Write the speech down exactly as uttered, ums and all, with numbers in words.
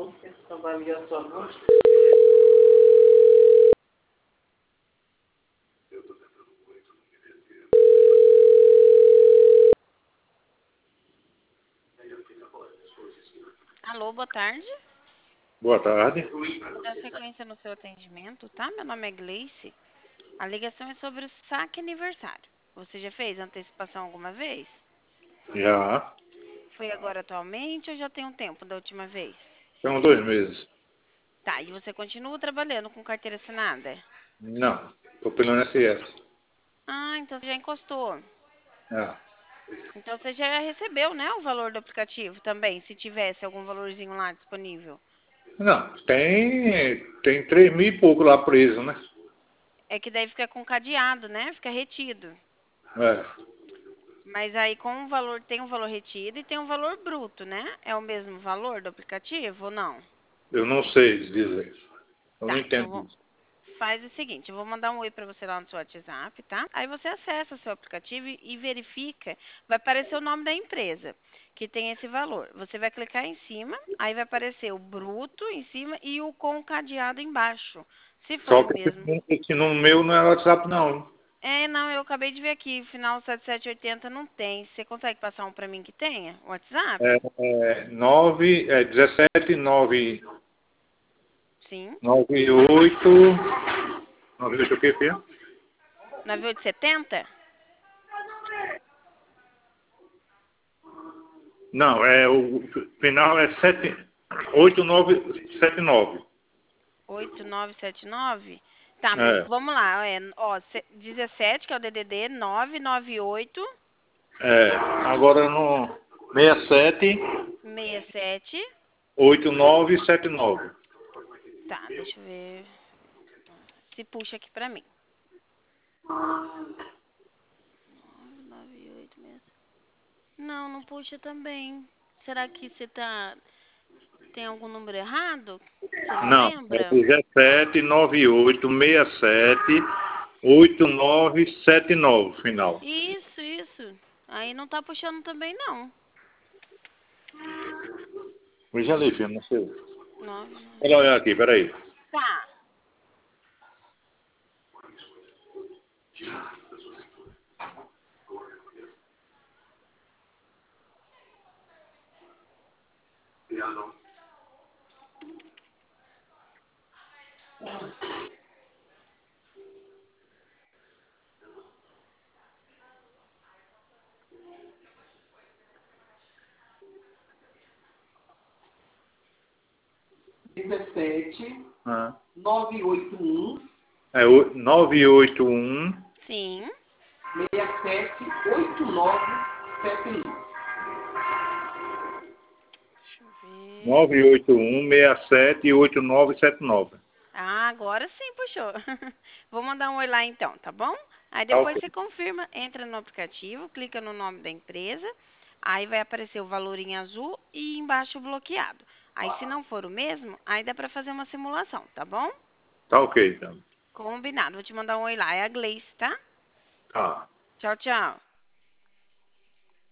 Não vai ligar sua voz. Alô, boa tarde. Boa tarde. Vou dar sequência no seu atendimento, tá? Meu nome é Gleice. A ligação é sobre o saque aniversário. Você já fez antecipação alguma vez? Já. Foi agora atualmente ou já tem um tempo da última vez? Tem uns dois meses. Tá, e você continua trabalhando com carteira assinada? Não. Tô pelo I N S S. Ah, então você já encostou. É. Então você já recebeu, né, o valor do aplicativo também, se tivesse algum valorzinho lá disponível. Não, tem, tem três mil e pouco lá preso, né? É que daí fica com cadeado, né? Fica retido. É. Mas aí com o valor, tem um valor retido e tem um valor bruto, né? É o mesmo valor do aplicativo ou não? Eu não sei dizer. Eu não Tá, então entendo vou- isso. faz o seguinte, eu vou mandar um oi pra você lá no seu WhatsApp, tá? Aí você acessa o seu aplicativo e e verifica, vai aparecer o nome da empresa, que tem esse valor. Você vai clicar em cima, aí vai aparecer o bruto em cima e o com cadeado embaixo. Se for Só o que esse mesmo. nu- esse no meu não é WhatsApp, não. É, não, eu acabei de ver aqui, final sete sete oito zero não tem. Você consegue passar um pra mim que tenha? É, WhatsApp? é nove, é dezessete, nove, Sim. nove, oito, nove, oito o quê, filha? nove oito sete zero? Não, é o final é sete, oito, nove, sete, nove. oito nove sete nove? Tá, É, vamos lá. É, ó, se- dezessete, que é o D D D, nove nove oito é. Agora no sessenta e sete, seis sete. oito nove sete nove. Tá, deixa eu ver se puxa aqui pra mim. nove nove oito seis. Não, não puxa também. Será que você tá. Tem algum número errado? Você não Não, é lembra? dezessete, nove oito, sessenta e sete, oito nove sete nove, final. Isso, isso. Aí não tá puxando também, não. Veja ali, filho, não sei. nove Olha nove. olha aqui, peraí. Tá. dezessete, Ah. nove oito um, É o nove oito um, Sim. seis sete, oito nove sete um. Deixa eu ver. nove oito um, sessenta e sete, oito nove sete nove. Ah, agora sim puxou. Vou mandar um oi lá então, tá bom? Aí Tá depois ok. você confirma, entra no aplicativo, clica no nome da empresa, aí vai aparecer o valor em azul e embaixo bloqueado. Aí se não for o mesmo, aí dá pra fazer uma simulação, tá bom? Tá ok, então. Combinado. Vou te mandar um oi lá. É a Gleice, tá? Tá. Tchau, tchau.